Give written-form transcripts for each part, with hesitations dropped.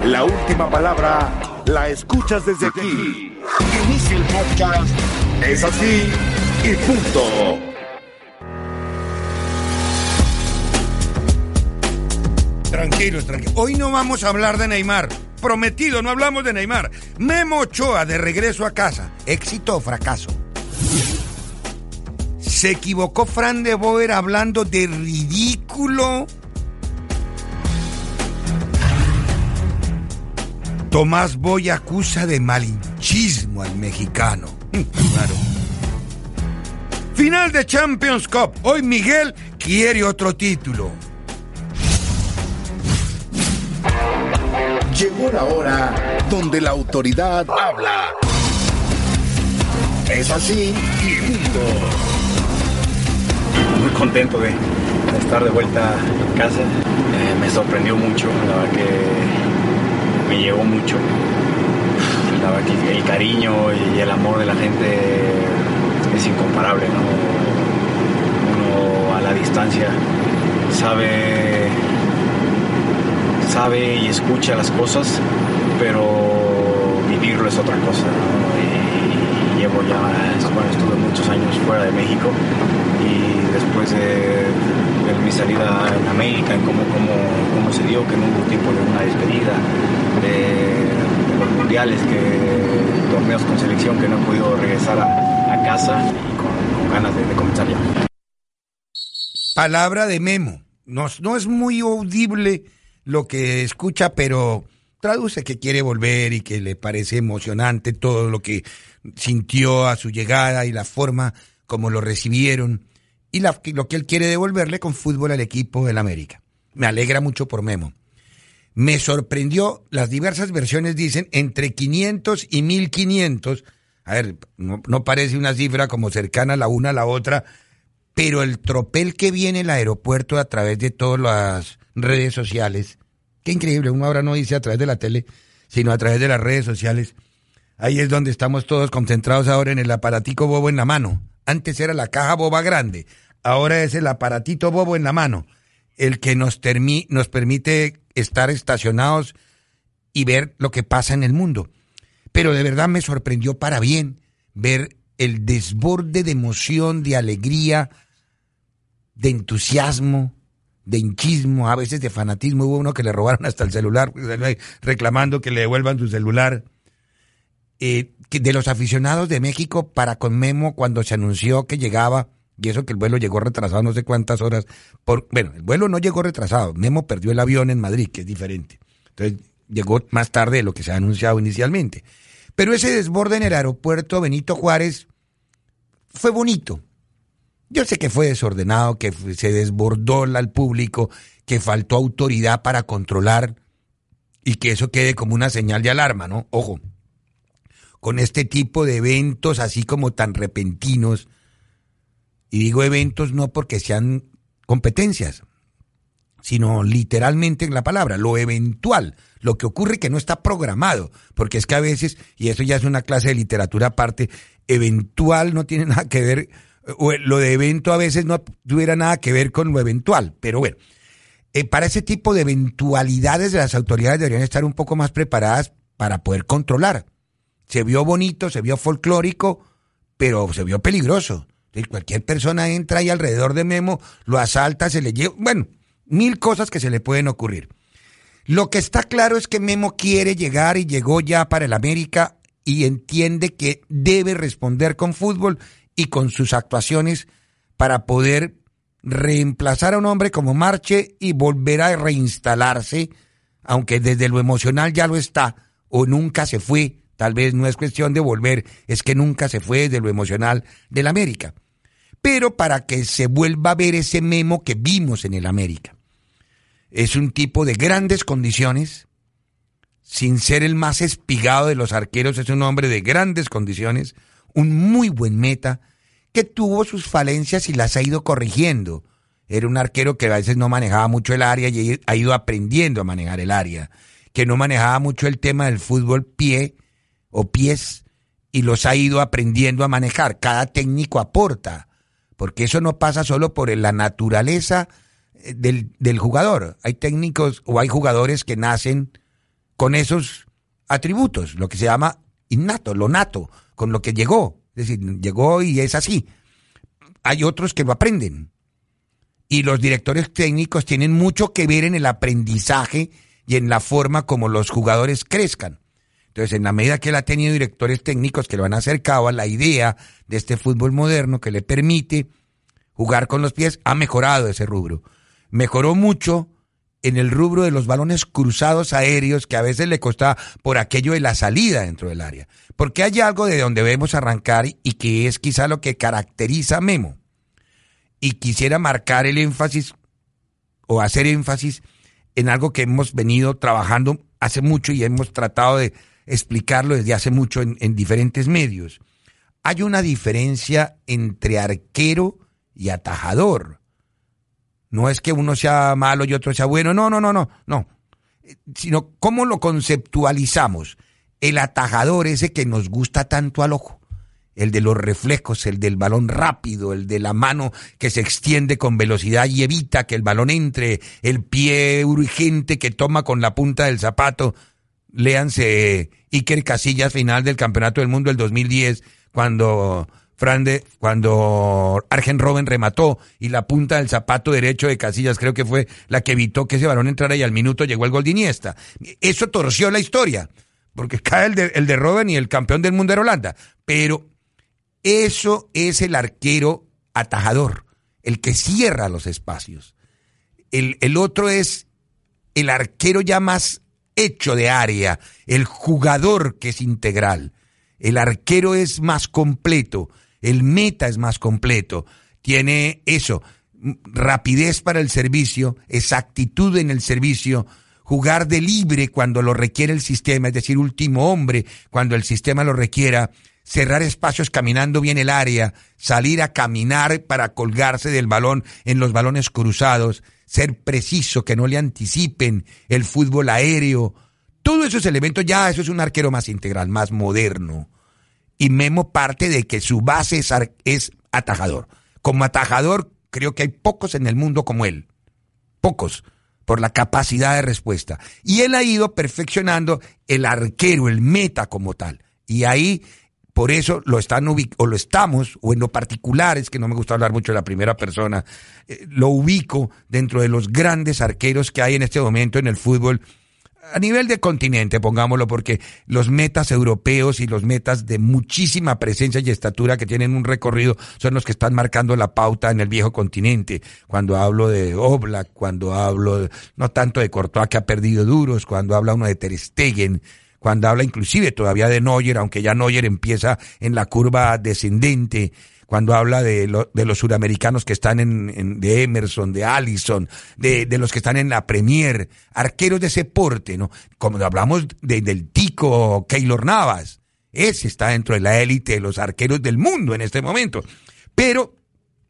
La última palabra la escuchas desde aquí. Inicia el podcast. Es así y punto. Tranquilos. Hoy no vamos a hablar de Neymar. Prometido, no hablamos de Neymar. Memo Ochoa de regreso a casa. ¿Éxito o fracaso? ¿Se equivocó Fran de Boer hablando de ridículo? Tomás Boy acusa de malinchismo al mexicano. Claro. Final de Champions Cup. Hoy Miguel quiere otro título. Llegó la hora donde la autoridad habla. Es así y punto. Muy contento de estar de vuelta en casa. Me sorprendió mucho, la verdad que me llegó mucho. La verdad que el cariño y el amor de la gente es incomparable, ¿no? Uno a la distancia sabe y escucha las cosas, pero vivirlo es otra cosa, ¿no? Y llevo ya, estuve muchos años fuera de México, y después de mi salida en América, en cómo se dio, que no hubo tiempo de una despedida, de los mundiales, torneos con selección, que no he podido regresar a casa, y con ganas de comenzar ya. Palabra de Memo. No es muy audible lo que escucha, pero traduce que quiere volver y que le parece emocionante todo lo que sintió a su llegada y la forma como lo recibieron y lo que él quiere devolverle con fútbol al equipo del América. Me alegra mucho por Memo. Me sorprendió, las diversas versiones dicen entre 500 y 1500. A ver, no parece una cifra como cercana la una a la otra, pero el tropel que viene el aeropuerto a través de todas las redes sociales, qué increíble, uno ahora no dice a través de la tele, sino a través de las redes sociales. Ahí es donde estamos todos concentrados ahora en el aparatico bobo en la mano. Antes era la caja boba grande, ahora es el aparatito bobo en la mano, el que nos permite estar estacionados y ver lo que pasa en el mundo. Pero de verdad me sorprendió para bien ver el desborde de emoción, de alegría, de entusiasmo, de hinchismo, a veces de fanatismo. Hubo uno que le robaron hasta el celular, reclamando que le devuelvan su celular. De los aficionados de México para con Memo cuando se anunció que llegaba, y eso que el vuelo llegó retrasado no sé cuántas horas. Bueno, el vuelo no llegó retrasado, Memo perdió el avión en Madrid, que es diferente. Entonces llegó más tarde de lo que se ha anunciado inicialmente. Pero ese desborde en el aeropuerto Benito Juárez fue bonito. Yo sé que fue desordenado, que se desbordó al público, que faltó autoridad para controlar y que eso quede como una señal de alarma, ¿no? Ojo, con este tipo de eventos así como tan repentinos, y digo eventos no porque sean competencias, sino literalmente en la palabra, lo eventual, lo que ocurre que no está programado, porque es que a veces, y eso ya es una clase de literatura aparte, eventual no tiene nada que ver, o lo de evento a veces no tuviera nada que ver con lo eventual, pero bueno, para ese tipo de eventualidades las autoridades deberían estar un poco más preparadas para poder controlar. Se vio bonito, se vio folclórico, pero se vio peligroso. Entonces, cualquier persona entra ahí alrededor de Memo, lo asalta, se le lleva, bueno, 1000 cosas que se le pueden ocurrir. Lo que está claro es que Memo quiere llegar y llegó ya para el América y entiende que debe responder con fútbol y con sus actuaciones para poder reemplazar a un hombre como Marche y volver a reinstalarse, aunque desde lo emocional ya lo está o nunca se fue. Tal vez no es cuestión de volver, es que nunca se fue desde lo emocional del América. Pero para que se vuelva a ver ese Memo que vimos en el América. Es un tipo de grandes condiciones, sin ser el más espigado de los arqueros, es un hombre de grandes condiciones, un muy buen meta, que tuvo sus falencias y las ha ido corrigiendo. Era un arquero que a veces no manejaba mucho el área y ha ido aprendiendo a manejar el área, que no manejaba mucho el tema del fútbol pie o pies y los ha ido aprendiendo a manejar. Cada técnico aporta, porque eso no pasa solo por la naturaleza del jugador. Hay técnicos o hay jugadores que nacen con esos atributos, lo que se llama innato, lo nato, con lo que llegó. Es decir, llegó y es así. Hay otros que lo aprenden. Y los directores técnicos tienen mucho que ver en el aprendizaje y en la forma como los jugadores crezcan. Entonces, en la medida que él ha tenido directores técnicos que lo han acercado a la idea de este fútbol moderno que le permite jugar con los pies, ha mejorado ese rubro. Mejoró mucho en el rubro de los balones cruzados aéreos que a veces le costaba por aquello de la salida dentro del área. Porque hay algo de donde debemos arrancar y que es quizá lo que caracteriza a Memo. Y quisiera marcar el énfasis o hacer énfasis en algo que hemos venido trabajando hace mucho y hemos tratado de explicarlo desde hace mucho en diferentes medios. Hay una diferencia entre arquero y atajador. No es que uno sea malo y otro sea bueno, no. Sino cómo lo conceptualizamos. El atajador, ese que nos gusta tanto al ojo. El de los reflejos, el del balón rápido, el de la mano que se extiende con velocidad y evita que el balón entre, el pie urgente que toma con la punta del zapato. Léanse Iker Casillas, final del Campeonato del Mundo del 2010, cuando Arjen Robben remató y la punta del zapato derecho de Casillas creo que fue la que evitó que ese balón entrara y al minuto llegó el gol de Iniesta. Eso torció la historia, porque cae el de Robben y el campeón del mundo era Holanda. Pero eso es el arquero atajador, el que cierra los espacios. El otro es el arquero ya más hecho de área, el jugador que es integral. El arquero es más completo, el meta es más completo. Tiene eso, rapidez para el servicio, exactitud en el servicio, jugar de libre cuando lo requiere el sistema, es decir, último hombre cuando el sistema lo requiera, cerrar espacios caminando bien el área, salir a caminar para colgarse del balón en los balones cruzados, ser preciso, que no le anticipen, el fútbol aéreo, todos esos elementos, ya eso es un arquero más integral, más moderno. Y Memo parte de que su base es atajador. Como atajador, creo que hay pocos en el mundo como él. Pocos, por la capacidad de respuesta. Y él ha ido perfeccionando el arquero, el meta como tal. Y ahí, por eso lo estamos, o en lo particular, es que no me gusta hablar mucho de la primera persona, lo ubico dentro de los grandes arqueros que hay en este momento en el fútbol, a nivel de continente, pongámoslo, porque los metas europeos y los metas de muchísima presencia y estatura que tienen un recorrido son los que están marcando la pauta en el viejo continente. Cuando hablo de Oblak, cuando hablo no tanto de Courtois, que ha perdido duros, cuando habla uno de Ter Stegen, cuando habla inclusive todavía de Neuer, aunque ya Neuer empieza en la curva descendente, cuando habla de los suramericanos que están de Emerson, de Alisson, de los que están en la Premier, arqueros de ese porte, ¿no? Como hablamos del tico Keylor Navas, ese está dentro de la élite de los arqueros del mundo en este momento. Pero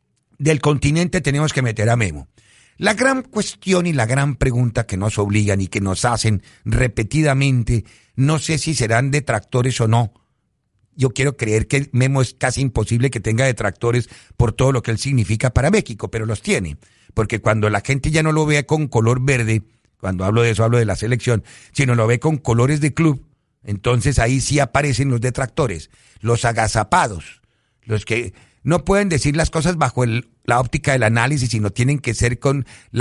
del continente tenemos que meter a Memo. La gran cuestión y la gran pregunta que nos obligan y que nos hacen repetidamente, no sé si serán detractores o no. Yo quiero creer que Memo es casi imposible que tenga detractores por todo lo que él significa para México, pero los tiene. Porque cuando la gente ya no lo ve con color verde, cuando hablo de eso hablo de la selección, sino lo ve con colores de club, entonces ahí sí aparecen los detractores, los agazapados, los que no pueden decir las cosas bajo la óptica del análisis, sino tienen que ser con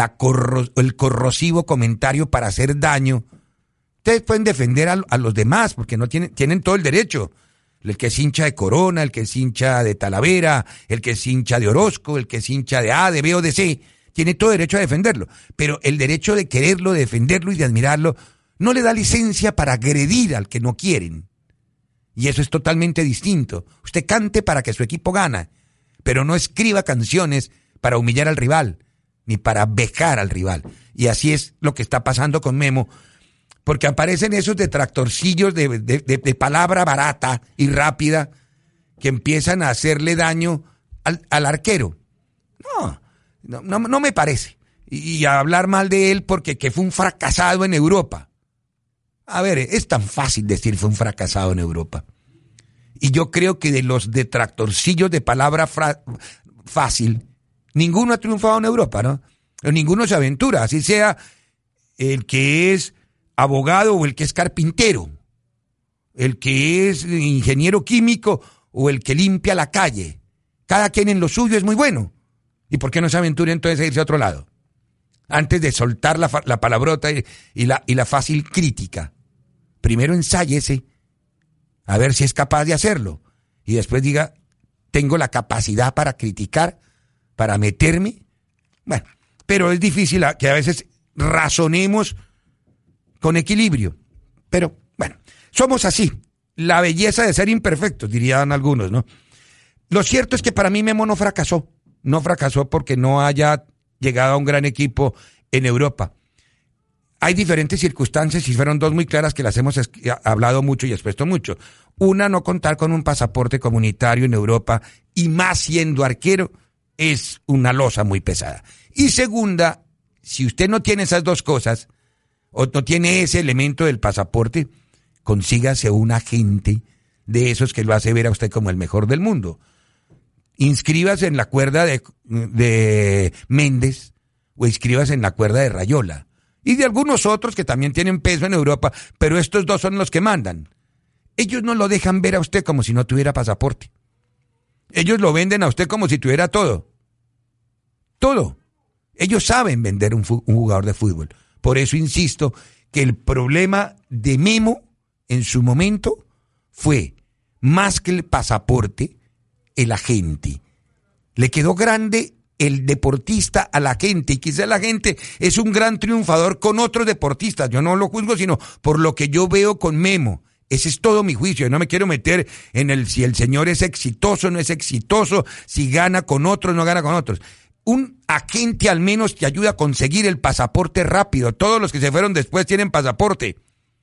el corrosivo comentario para hacer daño. Ustedes pueden defender a los demás porque no tienen todo el derecho. El que es hincha de Corona, el que es hincha de Talavera, el que es hincha de Orozco, el que es hincha de A, de B o de C, tiene todo derecho a defenderlo. Pero el derecho de quererlo, de defenderlo y de admirarlo no le da licencia para agredir al que no quieren. Y eso es totalmente distinto. Usted cante para que su equipo gane, pero no escriba canciones para humillar al rival, ni para vejar al rival. Y así es lo que está pasando con Memo, porque aparecen esos detractorcillos de palabra barata y rápida que empiezan a hacerle daño al arquero. No me parece. Y a hablar mal de él porque que fue un fracasado en Europa. A ver, es tan fácil decir fue un fracasado en Europa. Y yo creo que de los detractorcillos de palabra fácil, ninguno ha triunfado en Europa, ¿no? Ninguno se aventura, así sea el que es abogado o el que es carpintero, el que es ingeniero químico o el que limpia la calle. Cada quien en lo suyo es muy bueno. ¿Y por qué no se aventura entonces a irse a otro lado? Antes de soltar la palabrota y la fácil crítica. Primero ensáyese a ver si es capaz de hacerlo. Y después diga, tengo la capacidad para criticar, para meterme. Bueno, pero es difícil que a veces razonemos con equilibrio. Pero bueno, somos así. La belleza de ser imperfectos, dirían algunos, ¿no? Lo cierto es que para mí Memo no fracasó. No fracasó porque no haya llegado a un gran equipo en Europa. Hay diferentes circunstancias y fueron dos muy claras que las hemos hablado mucho y expuesto mucho. Una, no contar con un pasaporte comunitario en Europa y más siendo arquero es una losa muy pesada. Y segunda, si usted no tiene esas dos cosas o no tiene ese elemento del pasaporte, consígase un agente de esos que lo hace ver a usted como el mejor del mundo. Inscríbase en la cuerda de Méndez o inscríbase en la cuerda de Rayola. Y de algunos otros que también tienen peso en Europa, pero estos dos son los que mandan. Ellos no lo dejan ver a usted como si no tuviera pasaporte. Ellos lo venden a usted como si tuviera todo. Todo. Ellos saben vender un jugador de fútbol. Por eso insisto que el problema de Memo en su momento fue, más que el pasaporte, el agente. Le quedó grande el deportista a la gente, y quizá la gente es un gran triunfador con otros deportistas. Yo no lo juzgo, sino por lo que yo veo con Memo. Ese es todo mi juicio. Yo no me quiero meter en si el señor es exitoso o no es exitoso, si gana con otros o no gana con otros. Un agente al menos te ayuda a conseguir el pasaporte rápido. Todos los que se fueron después tienen pasaporte.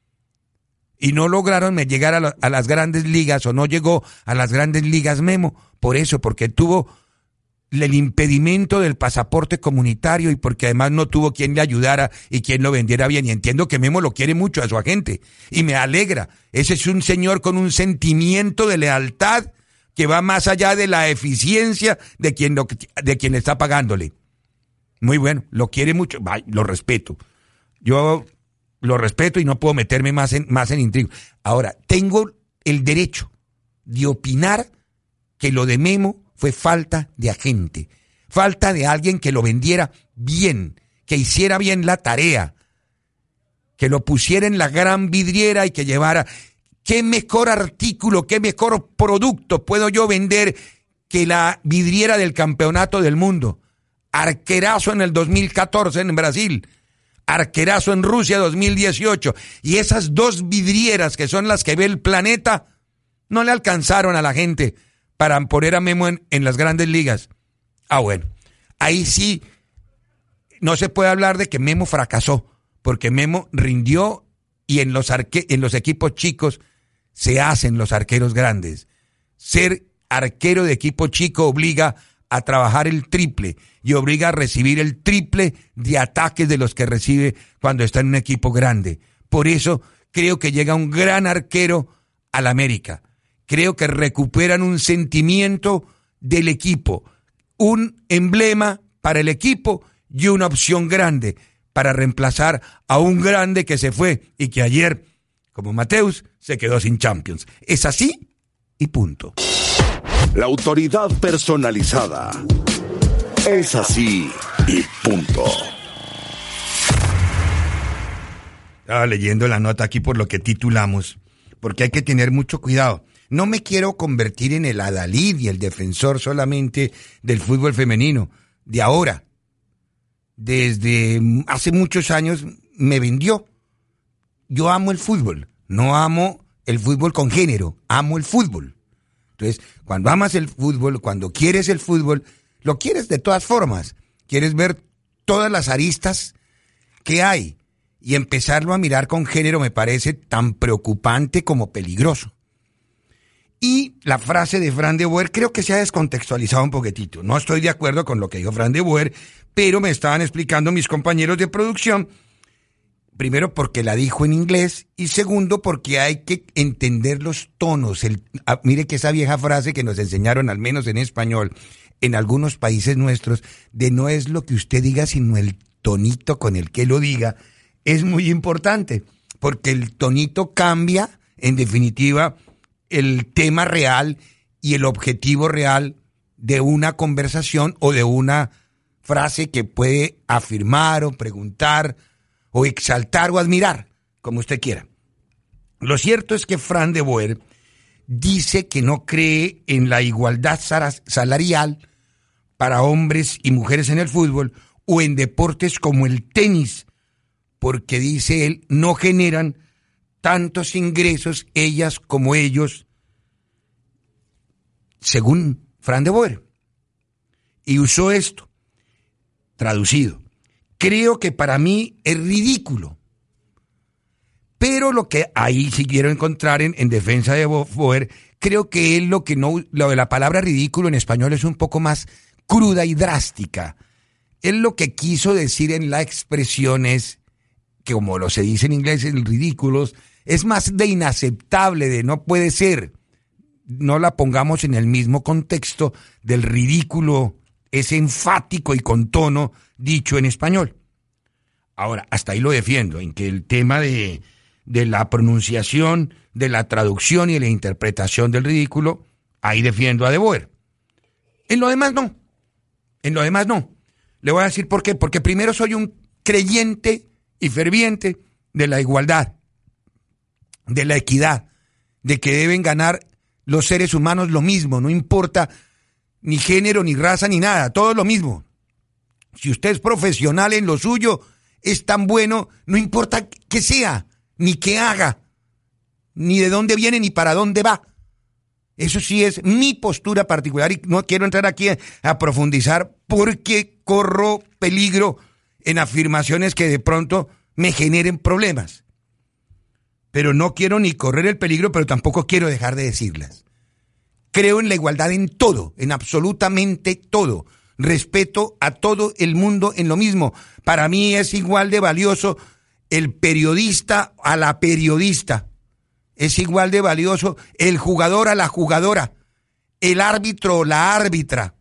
Y no lograron llegar a las grandes ligas, o no llegó a las grandes ligas Memo. Por eso, porque tuvo el impedimento del pasaporte comunitario y porque además no tuvo quien le ayudara y quien lo vendiera bien. Y entiendo que Memo lo quiere mucho a su agente y me alegra. Ese es un señor con un sentimiento de lealtad que va más allá de la eficiencia de quien está pagándole. Muy bueno, lo quiere mucho, lo respeto. Yo lo respeto y no puedo meterme más en intriga. Ahora, tengo el derecho de opinar que lo de Memo fue falta de agente, falta de alguien que lo vendiera bien, que hiciera bien la tarea, que lo pusiera en la gran vidriera y que llevara. ¿Qué mejor artículo, qué mejor producto puedo yo vender que la vidriera del campeonato del mundo? Arquerazo en el 2014 en Brasil, arquerazo en Rusia 2018, y esas dos vidrieras que son las que ve el planeta no le alcanzaron a la gente para poner a Memo en las grandes ligas. Bueno, ahí sí no se puede hablar de que Memo fracasó, porque Memo rindió y en los equipos chicos se hacen los arqueros grandes. Ser arquero de equipo chico obliga a trabajar el triple y obliga a recibir el triple de ataques de los que recibe cuando está en un equipo grande. Por eso creo que llega un gran arquero al América. Creo que recuperan un sentimiento del equipo, un emblema para el equipo y una opción grande para reemplazar a un grande que se fue y que ayer, como Mateus, se quedó sin Champions. Es así y punto. La autoridad personalizada. Es así y punto. Estaba leyendo la nota aquí por lo que titulamos, porque hay que tener mucho cuidado. No me quiero convertir en el adalid y el defensor solamente del fútbol femenino. De ahora, desde hace muchos años, me vendió. Yo amo el fútbol, no amo el fútbol con género, amo el fútbol. Entonces, cuando amas el fútbol, cuando quieres el fútbol, lo quieres de todas formas. Quieres ver todas las aristas que hay. Y empezarlo a mirar con género me parece tan preocupante como peligroso. Y la frase de Fran de Boer creo que se ha descontextualizado un poquitito. No estoy de acuerdo con lo que dijo Fran de Boer, pero me estaban explicando mis compañeros de producción, primero porque la dijo en inglés y segundo porque hay que entender los tonos. Mire que esa vieja frase que nos enseñaron, al menos en español, en algunos países nuestros, de no es lo que usted diga, sino el tonito con el que lo diga, es muy importante. porque el tonito cambia, en definitiva, el tema real y el objetivo real de una conversación o de una frase que puede afirmar o preguntar o exaltar o admirar, como usted quiera. Lo cierto es que Fran de Boer dice que no cree en la igualdad salarial para hombres y mujeres en el fútbol o en deportes como el tenis, porque dice él, no generan tantos ingresos ellas como ellos, según Fran de Boer. Y usó esto, traducido. Creo que para mí es ridículo. Pero lo que ahí sí quiero encontrar en defensa de Boer, creo que él lo de la palabra ridículo en español es un poco más cruda y drástica. Él lo que quiso decir en la expresión es que, como lo se dice en inglés, el ridículos, es más de inaceptable, de no puede ser. No la pongamos en el mismo contexto del ridículo, es enfático y con tono dicho en español. Ahora, hasta ahí lo defiendo, en que el tema de la pronunciación, de la traducción y de la interpretación del ridículo, ahí defiendo a De Boer. En lo demás no. Le voy a decir por qué. Porque primero soy un creyente y ferviente de la igualdad, de la equidad, de que deben ganar los seres humanos lo mismo, no importa ni género, ni raza, ni nada, todo lo mismo. Si usted es profesional en lo suyo, es tan bueno, no importa qué sea, ni qué haga, ni de dónde viene, ni para dónde va. Eso sí es mi postura particular y no quiero entrar aquí a profundizar porque corro peligro en afirmaciones que de pronto me generen problemas. Pero no quiero ni correr el peligro, pero tampoco quiero dejar de decirlas. Creo en la igualdad en todo, en absolutamente todo. Respeto a todo el mundo en lo mismo. Para mí es igual de valioso el periodista a la periodista. Es igual de valioso el jugador a la jugadora, el árbitro o la árbitra.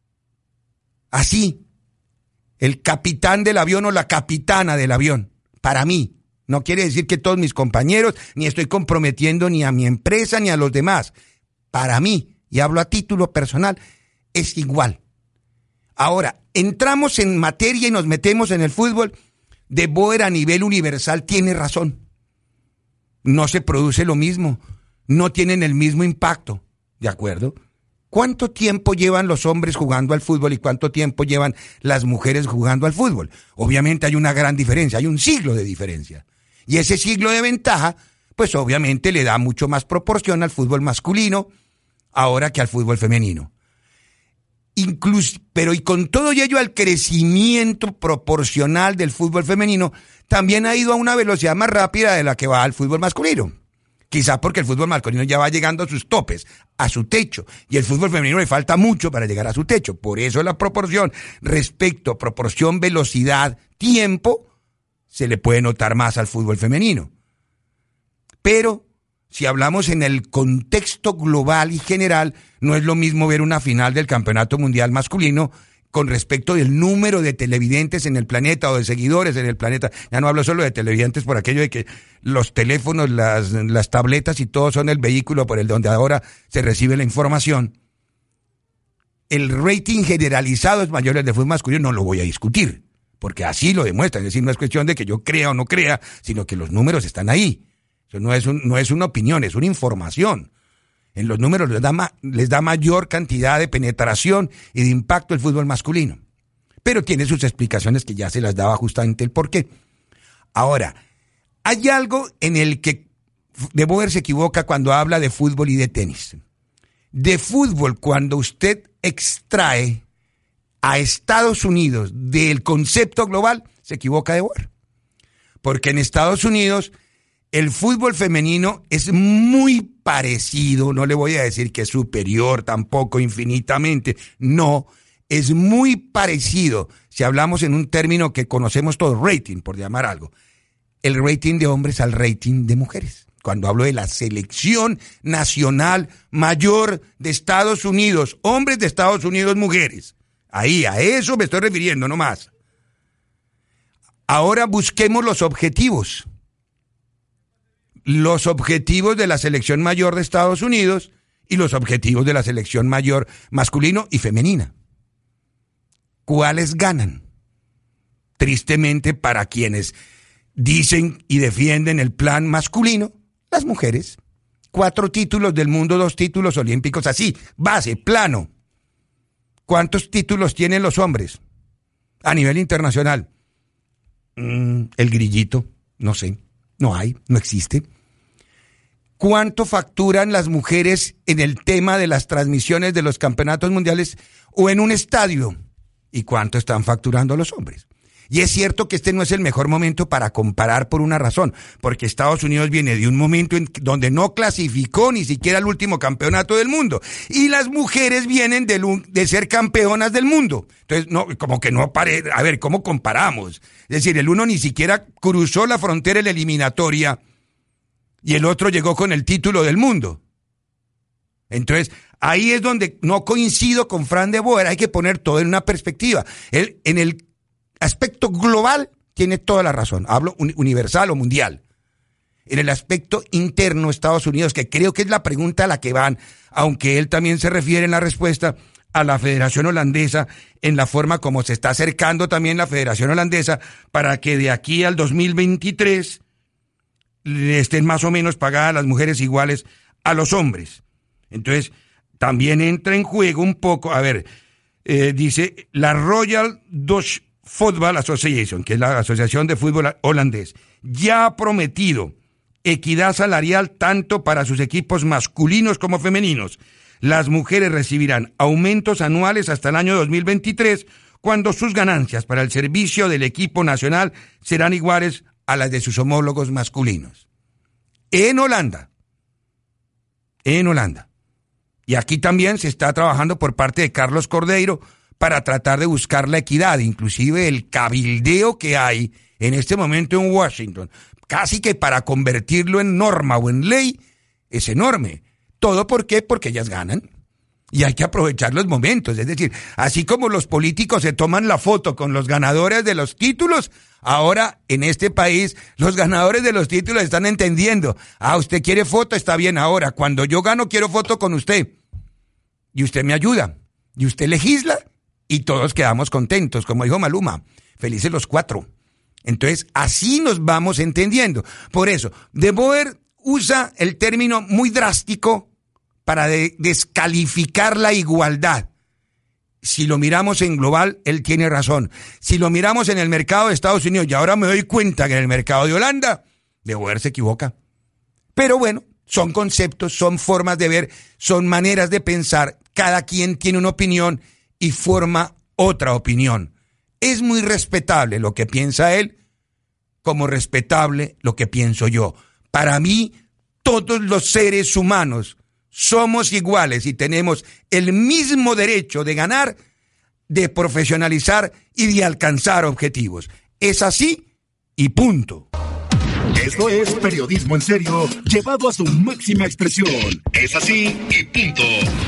Así, el capitán del avión o la capitana del avión. Para mí, no quiere decir que todos mis compañeros, ni estoy comprometiendo ni a mi empresa ni a los demás. Para mí, y hablo a título personal, es igual. Ahora, entramos en materia y nos metemos en el fútbol. De Boer a nivel universal tiene razón. No se produce lo mismo, no tienen el mismo impacto, ¿de acuerdo? ¿Cuánto tiempo llevan los hombres jugando al fútbol y cuánto tiempo llevan las mujeres jugando al fútbol? Obviamente hay una gran diferencia, hay un siglo de diferencia. Y ese siglo de ventaja, pues obviamente le da mucho más proporción al fútbol masculino ahora que al fútbol femenino. Pero y con todo ello, al crecimiento proporcional del fútbol femenino también ha ido a una velocidad más rápida de la que va al fútbol masculino. Quizá porque el fútbol masculino ya va llegando a sus topes, a su techo, y el fútbol femenino le falta mucho para llegar a su techo. Por eso la proporción proporción, velocidad, tiempo, se le puede notar más al fútbol femenino. Pero si hablamos en el contexto global y general, no es lo mismo ver una final del Campeonato Mundial masculino con respecto del número de televidentes en el planeta o de seguidores en el planeta. Ya no hablo solo de televidentes por aquello de que los teléfonos, las tabletas y todo son el vehículo por el donde ahora se recibe la información. El rating generalizado es mayor al de fútbol masculino, no lo voy a discutir, porque así lo demuestra. Es decir, no es cuestión de que yo crea o no crea, sino que los números están ahí. Eso no es una opinión, es una información. En los números les da mayor cantidad de penetración y de impacto el fútbol masculino. Pero tiene sus explicaciones que ya se las daba justamente el porqué. Ahora, hay algo en el que De Boer se equivoca cuando habla de fútbol y de tenis. De fútbol, cuando usted extrae a Estados Unidos del concepto global, se equivoca De Boer. Porque en Estados Unidos el fútbol femenino es muy parecido, no le voy a decir que es superior tampoco infinitamente, no, es muy parecido, si hablamos en un término que conocemos todos, rating, por llamar algo, el rating de hombres al rating de mujeres. Cuando hablo de la selección nacional mayor de Estados Unidos, hombres de Estados Unidos, mujeres, ahí, a eso me estoy refiriendo, no más. Ahora busquemos los objetivos. los objetivos de la selección mayor de Estados Unidos y los objetivos de la selección mayor masculino y femenina. ¿Cuáles ganan? Tristemente, para quienes dicen y defienden el plan masculino, las mujeres. 4 títulos del mundo, 2 títulos olímpicos, así, base, plano. ¿Cuántos títulos tienen los hombres a nivel internacional? El grillito, no sé, no hay, no existe. ¿Cuánto facturan las mujeres en el tema de las transmisiones de los campeonatos mundiales o en un estadio? ¿Y cuánto están facturando los hombres? Y es cierto que este no es el mejor momento para comparar por una razón, porque Estados Unidos viene de un momento donde no clasificó ni siquiera al último campeonato del mundo, y las mujeres vienen de ser campeonas del mundo. Entonces, no, como que no pare, a ver, ¿cómo comparamos? Es decir, el uno ni siquiera cruzó la frontera en la eliminatoria y el otro llegó con el título del mundo. Entonces, ahí es donde no coincido con Fran de Boer, hay que poner todo en una perspectiva. Él, en el aspecto global, tiene toda la razón, hablo universal o mundial. En el aspecto interno, Estados Unidos, que creo que es la pregunta a la que van, aunque él también se refiere en la respuesta a la Federación Holandesa, en la forma como se está acercando también la Federación Holandesa, para que de aquí al 2023 le estén más o menos pagadas las mujeres iguales a los hombres. Entonces, también entra en juego un poco, a ver, dice la Royal Dutch Football Association, que es la Asociación de Fútbol Holandés, ya ha prometido equidad salarial tanto para sus equipos masculinos como femeninos. Las mujeres recibirán aumentos anuales hasta el año 2023, cuando sus ganancias para el servicio del equipo nacional serán iguales a las de sus homólogos masculinos. En Holanda. Y aquí también se está trabajando por parte de Carlos Cordeiro para tratar de buscar la equidad, inclusive el cabildeo que hay en este momento en Washington, casi que para convertirlo en norma o en ley, es enorme. ¿Todo por qué? Porque ellas ganan. Y hay que aprovechar los momentos, es decir, así como los políticos se toman la foto con los ganadores de los títulos, ahora en este país los ganadores de los títulos están entendiendo, usted quiere foto, está bien, ahora cuando yo gano quiero foto con usted, y usted me ayuda, y usted legisla, y todos quedamos contentos, como dijo Maluma, felices los 4. Entonces, así nos vamos entendiendo. Por eso, De Boer usa el término muy drástico para descalificar la igualdad. Si lo miramos en global, él tiene razón. Si lo miramos en el mercado de Estados Unidos, y ahora me doy cuenta que en el mercado de Holanda, De Boer se equivoca. Pero bueno, son conceptos, son formas de ver, son maneras de pensar. Cada quien tiene una opinión y forma otra opinión. Es muy respetable lo que piensa él, como respetable lo que pienso yo. Para mí, todos los seres humanos somos iguales y tenemos el mismo derecho de ganar, de profesionalizar y de alcanzar objetivos. Es así y punto. Esto es periodismo en serio, llevado a su máxima expresión. Es así y punto.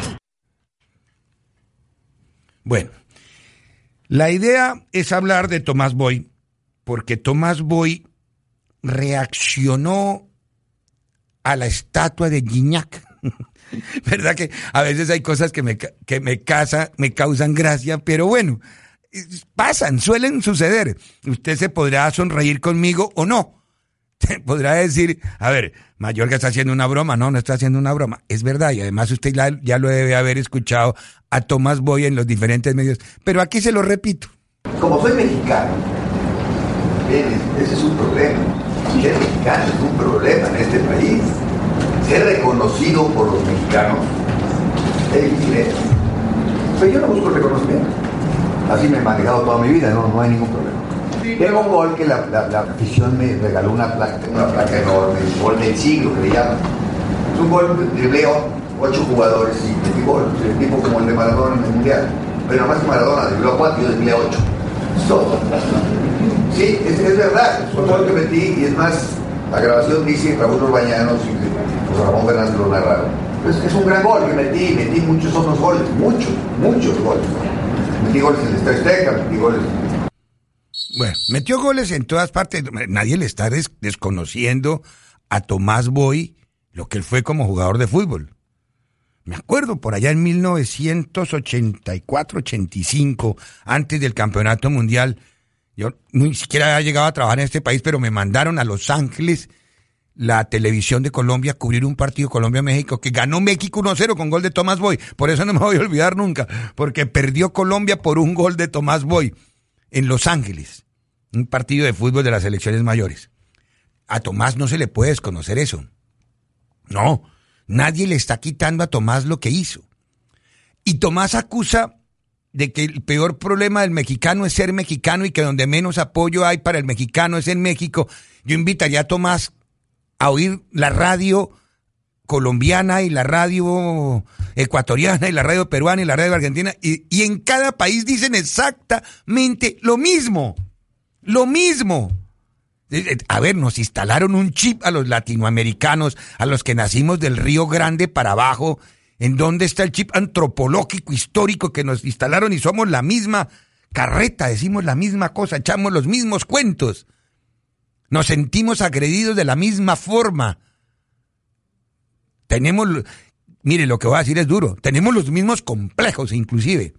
Bueno, la idea es hablar de Tomás Boy, porque Tomás Boy reaccionó a la estatua de Gignac. ¿Verdad que a veces hay cosas que me causan gracia, pero bueno, pasan, suelen suceder. Usted se podrá sonreír conmigo o no. Podrá decir, a ver, Mayorga está haciendo una broma. No está haciendo una broma. Es verdad, y además usted ya lo debe haber escuchado a Tomás Boy en los diferentes medios. Pero aquí se lo repito. Como soy mexicano, ese es un problema. Ser mexicano es un problema en este país. Ser reconocido por los mexicanos es difícil. Pero yo no busco el reconocimiento. Así me he manejado toda mi vida, no hay ningún problema. Tengo un gol que la afición me regaló una placa enorme, el gol del siglo que le llaman. Es un gol de Leo, 8 jugadores y metí gol, el tipo como el de Maradona en el Mundial. Pero más que Maradona, dribló 4 y yo driblé 8. Sí, es verdad, es un gol que metí y es más, la grabación dice Raúl Urbañanos y Ramón Fernández lo narraron. Es un gran gol que metí muchos otros goles, muchos goles. Metí goles en el Estadio Azteca, metí goles. Bueno, metió goles en todas partes, nadie le está desconociendo a Tomás Boy lo que él fue como jugador de fútbol. Me acuerdo, por allá en 1984-85, antes del Campeonato Mundial, yo ni siquiera había llegado a trabajar en este país, pero me mandaron a Los Ángeles, la televisión de Colombia, a cubrir un partido Colombia-México, que ganó México 1-0 con gol de Tomás Boy. Por eso no me voy a olvidar nunca, porque perdió Colombia por un gol de Tomás Boy en Los Ángeles, un partido de fútbol de las selecciones mayores. A Tomás no se le puede desconocer eso. No, nadie le está quitando a Tomás lo que hizo. Y Tomás acusa de que el peor problema del mexicano es ser mexicano y que donde menos apoyo hay para el mexicano es en México. Yo invitaría a Tomás a oír la radio colombiana y la radio ecuatoriana y la radio peruana y la radio argentina y en cada país dicen exactamente lo mismo. Lo mismo. A ver, nos instalaron un chip a los latinoamericanos, a los que nacimos del Río Grande para abajo. ¿En dónde está el chip antropológico, histórico que nos instalaron y somos la misma carreta, decimos la misma cosa, echamos los mismos cuentos? Nos sentimos agredidos de la misma forma. Mire, lo que voy a decir es duro, tenemos los mismos complejos inclusive.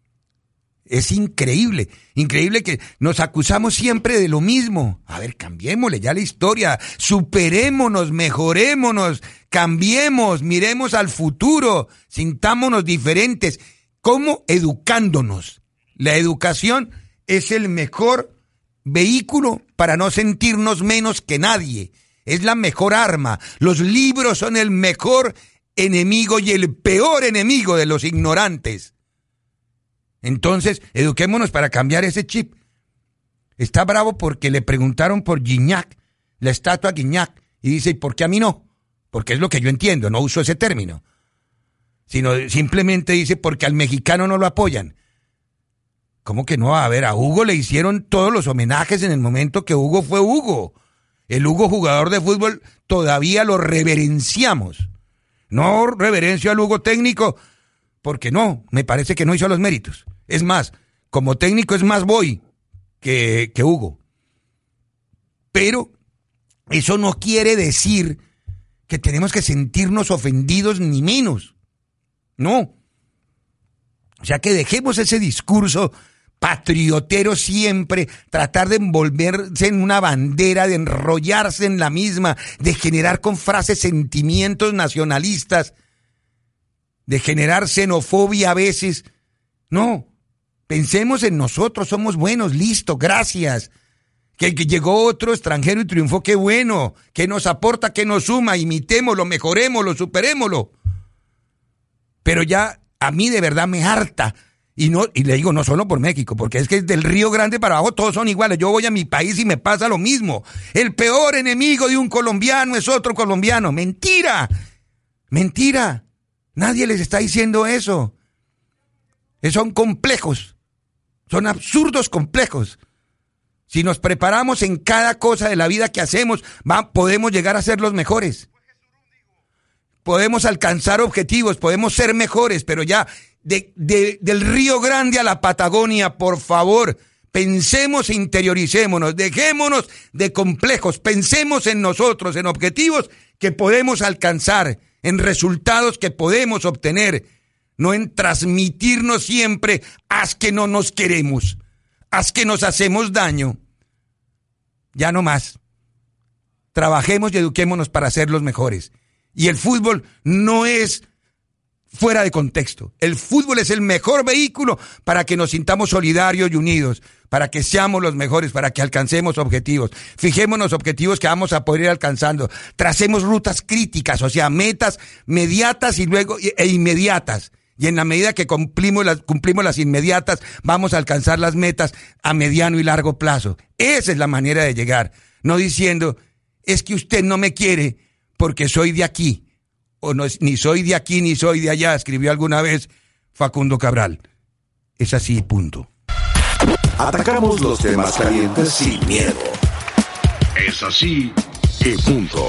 Es increíble que nos acusamos siempre de lo mismo. A ver, cambiémosle ya la historia, superémonos, mejorémonos, cambiemos, miremos al futuro, sintámonos diferentes. ¿Cómo? Educándonos. La educación es el mejor vehículo para no sentirnos menos que nadie. Es la mejor arma. Los libros son el mejor enemigo y el peor enemigo de los ignorantes. Entonces, eduquémonos para cambiar ese chip. Está bravo porque le preguntaron por Gignac, la estatua Gignac, y dice, ¿y por qué a mí no? Porque es lo que yo entiendo, no uso ese término. Sino simplemente dice, porque al mexicano no lo apoyan. ¿Cómo que no? A ver, a Hugo le hicieron todos los homenajes en el momento que Hugo fue Hugo. El Hugo jugador de fútbol todavía lo reverenciamos. No reverencio al Hugo técnico, porque no, me parece que no hizo los méritos. Es más, como técnico es más Boy que Hugo. Pero eso no quiere decir que tenemos que sentirnos ofendidos ni menos. No. O sea que dejemos ese discurso patriotero siempre, tratar de envolverse en una bandera, de enrollarse en la misma, de generar con frases sentimientos nacionalistas, de generar xenofobia a veces. No, pensemos en nosotros, somos buenos, listo, gracias. Que llegó otro extranjero y triunfó, qué bueno, que nos aporta, que nos suma, imitémoslo, mejorémoslo, superémoslo. Pero ya a mí de verdad me harta, y le digo no solo por México, porque es que del Río Grande para abajo todos son iguales. Yo voy a mi país y me pasa lo mismo. El peor enemigo de un colombiano es otro colombiano. Mentira, mentira. Nadie les está diciendo eso. Son complejos, son absurdos complejos. Si nos preparamos en cada cosa de la vida que hacemos, podemos llegar a ser los mejores. Podemos alcanzar objetivos, podemos ser mejores, pero ya del Río Grande a la Patagonia, por favor, pensemos e interioricémonos, dejémonos de complejos, pensemos en nosotros, en objetivos que podemos alcanzar, en resultados que podemos obtener, no en transmitirnos siempre, haz que no nos queremos, haz que nos hacemos daño. Ya no más. Trabajemos y eduquémonos para ser los mejores. Y el fútbol no es fuera de contexto. El fútbol es el mejor vehículo para que nos sintamos solidarios y unidos, para que seamos los mejores, para que alcancemos objetivos. Fijémonos objetivos que vamos a poder ir alcanzando. Tracemos rutas críticas, o sea, metas mediatas y luego inmediatas. Y en la medida que cumplimos las inmediatas, vamos a alcanzar las metas a mediano y largo plazo. Esa es la manera de llegar. No diciendo, es que usted no me quiere porque soy de aquí. O no, ni soy de aquí ni soy de allá, escribió alguna vez Facundo Cabral. Es así, punto. Atacamos los temas calientes sin miedo. Es así y punto.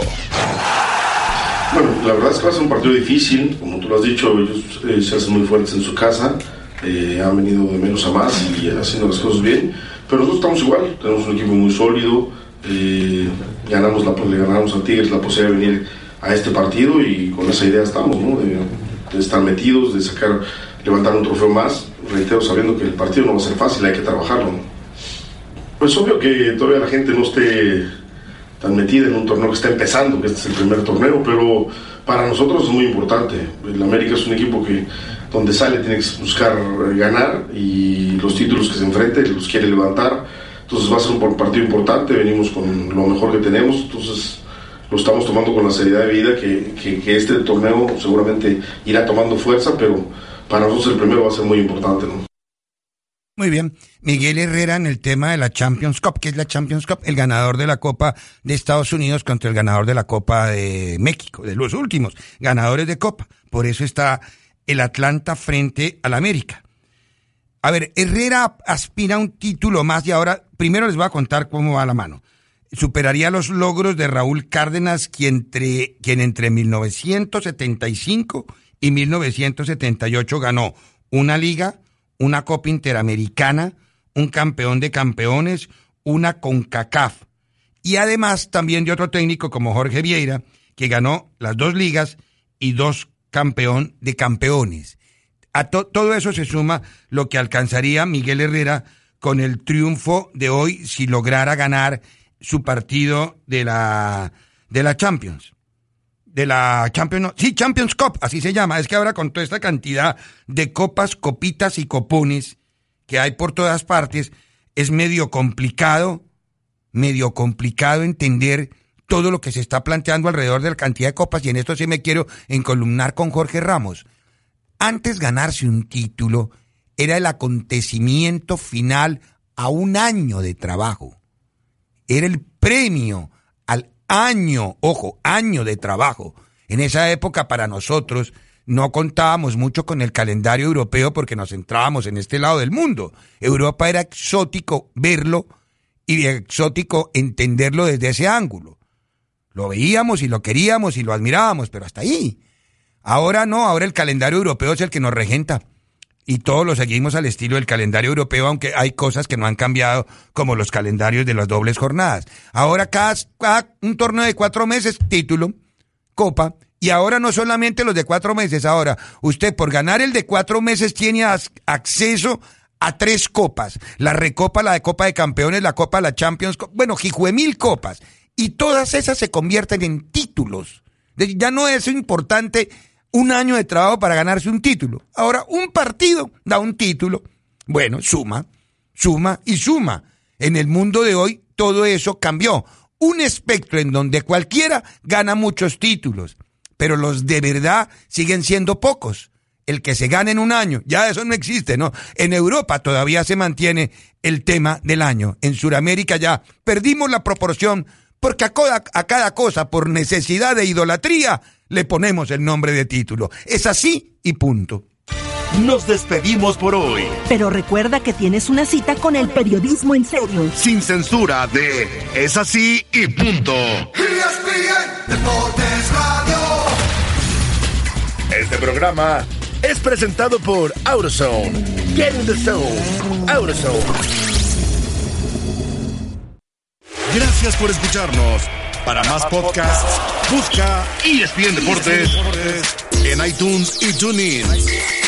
Bueno, la verdad es que va a ser un partido difícil, como tú lo has dicho, ellos se hacen muy fuertes en su casa, han venido de menos a más y haciendo las cosas bien, pero nosotros estamos igual, tenemos un equipo muy sólido, le ganamos a Tigres la posibilidad de venir a este partido y con esa idea estamos, ¿no? De estar metidos, de levantar un trofeo más, reitero, sabiendo que el partido no va a ser fácil, hay que trabajarlo, ¿no? Pues obvio que todavía la gente no esté tan metida en un torneo que está empezando, que este es el primer torneo, pero para nosotros es muy importante. El América es un equipo que donde sale tiene que buscar ganar y los títulos que se enfrente los quiere levantar, entonces va a ser un partido importante, venimos con lo mejor que tenemos, entonces lo estamos tomando con la seriedad de vida que este torneo seguramente irá tomando fuerza, pero para nosotros el primero va a ser muy importante, ¿no? Muy bien. Miguel Herrera en el tema de la Champions Cup. ¿Qué es la Champions Cup? El ganador de la Copa de Estados Unidos contra el ganador de la Copa de México, de los últimos ganadores de Copa. Por eso está el Atlanta frente al América. A ver, Herrera aspira a un título más y ahora, primero les voy a contar cómo va la mano. Superaría los logros de Raúl Cárdenas, quien entre 1975 y 1978 ganó una liga, una Copa Interamericana, un campeón de campeones, una CONCACAF. Y además también de otro técnico como Jorge Vieira, que ganó las 2 ligas y 2 campeón de campeones. A todo eso se suma lo que alcanzaría Miguel Herrera con el triunfo de hoy si lograra ganar su partido de la Champions. Champions Cup, así se llama. Es que ahora con toda esta cantidad de copas, copitas y copones que hay por todas partes, es medio complicado entender todo lo que se está planteando alrededor de la cantidad de copas, y en esto sí me quiero encolumnar con Jorge Ramos. Antes ganarse un título era el acontecimiento final a un año de trabajo. Era el premio al año de trabajo. En esa época para nosotros no contábamos mucho con el calendario europeo porque nos centrábamos en este lado del mundo. Europa era exótico verlo y exótico entenderlo desde ese ángulo. Lo veíamos y lo queríamos y lo admirábamos, pero hasta ahí. Ahora no, ahora el calendario europeo es el que nos regenta. Y todos lo seguimos al estilo del calendario europeo, aunque hay cosas que no han cambiado, como los calendarios de las dobles jornadas. Ahora cada un torneo de 4 meses, título, copa, y ahora no solamente los de 4 meses, ahora usted por ganar el de 4 meses tiene acceso a 3 copas. La Recopa, la de Copa de Campeones, la Copa, la Champions, bueno, jijuemil copas. Y todas esas se convierten en títulos. Ya no es importante un año de trabajo para ganarse un título. Ahora, un partido da un título. Bueno, suma. En el mundo de hoy, todo eso cambió. Un espectro en donde cualquiera gana muchos títulos, pero los de verdad siguen siendo pocos. El que se gane en un año, ya eso no existe, ¿no? En Europa todavía se mantiene el tema del año. En Sudamérica ya perdimos la proporción, porque a cada cosa, por necesidad de idolatría, le ponemos el nombre de título. Es así y punto. Nos despedimos por hoy. Pero recuerda que tienes una cita con el periodismo en serio. Sin censura de Es así y punto. Este programa es presentado por AutoZone. Get in the zone. AutoZone. Gracias por escucharnos. Para más podcasts, busca ESPN Deportes en iTunes y TuneIn.